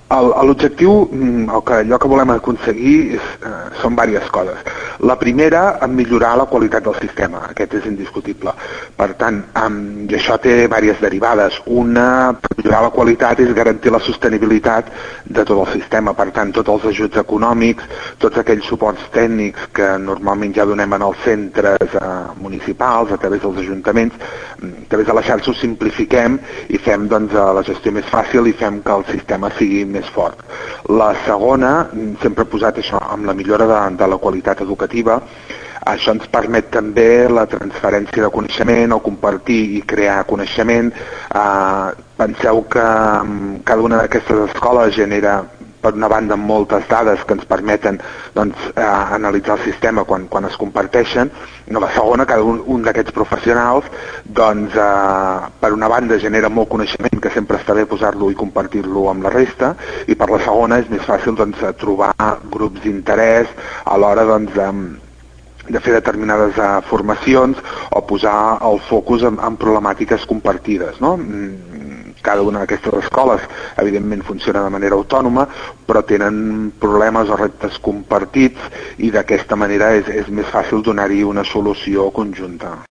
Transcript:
L'objectiu, allò que volem aconseguir són diverses coses. La primera, millorar la qualitat del sistema, aquest és indiscutible. Per tant, i això té diverses derivades. Una, per millorar la qualitat, és garantir la sostenibilitat de tot el sistema. Per tant, tots els ajuts econòmics, tots aquells suports tècnics que normalment ja donem en els centres municipals, a través dels ajuntaments, a través de la xarxa ho simplifiquem i fem la gestió més fàcil i fem que el sistema sigui més fort. La segona, sempre he posat això amb la millora de la qualitat educativa. Això ens permet també la transferència de coneixement o compartir i crear coneixement. Penseu que cada una d'aquestes escoles genera, per una banda, moltes dades que ens permeten analitzar el sistema quan es comparteixen. La segona, cada un d'aquests professionals per una banda genera molt coneixement, que sempre està bé posar-lo i compartir-lo amb la resta, i per la segona és més fàcil trobar grups d'interès a l'hora de fer determinades formacions o posar el focus en problemàtiques compartides, no? Cada una d'aquestes escoles, evidentment, funciona de manera autònoma, però tenen problemes o reptes compartits i d'aquesta manera és més fàcil donar-hi una solució conjunta.